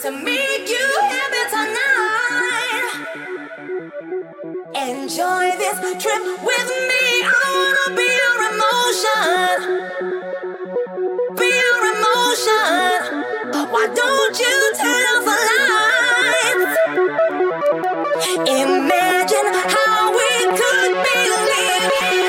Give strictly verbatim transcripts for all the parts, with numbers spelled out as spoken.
to make you happy tonight. Enjoy this trip with me. I wanna be your emotion, be your emotion. Why don't you turn off the lights? Imagine how we could be living.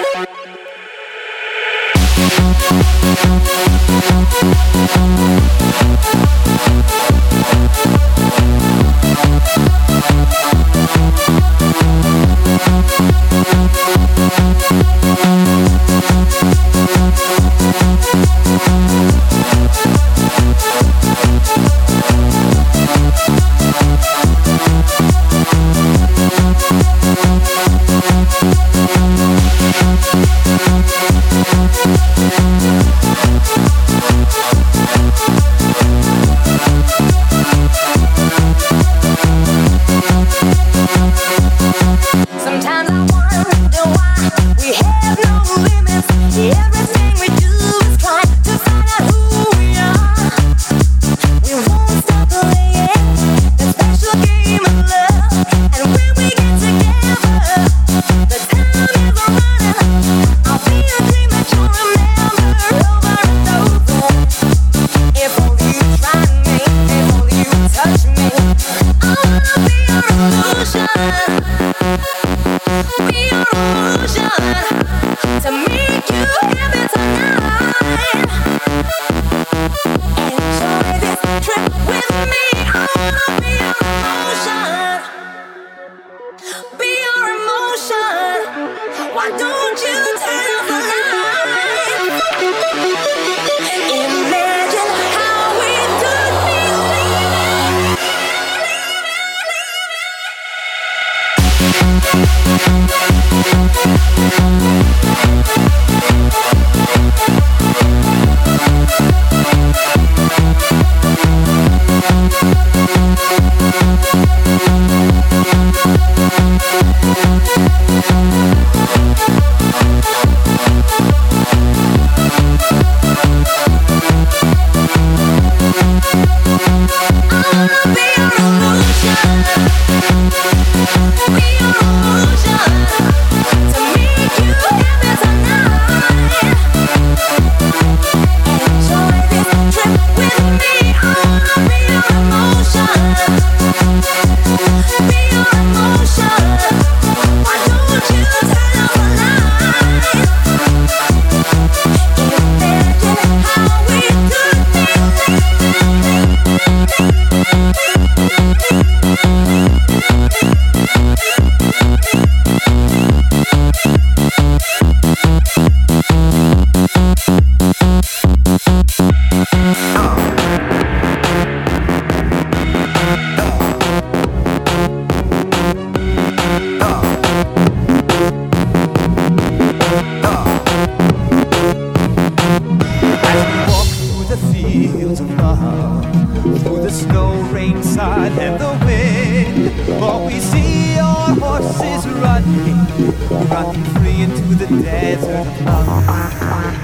Sometimes I wonder why we have no limits. Everything we do is try to find out who we are. We won't stop playing the special game of love. And when we get together, the time is running. I'll be a dream that you'll remember over and over. If only you try me, if only you touch me, I wanna be your illusion. Be your illusion to make you happy tonight. Enjoy this trip with me. I wanna be your emotion, be your emotion. Why don't you turn off the lights? Imagine how we could be living. Through the snow, rain, sun, and the wind, all we see are horses running, running free into the desert of love.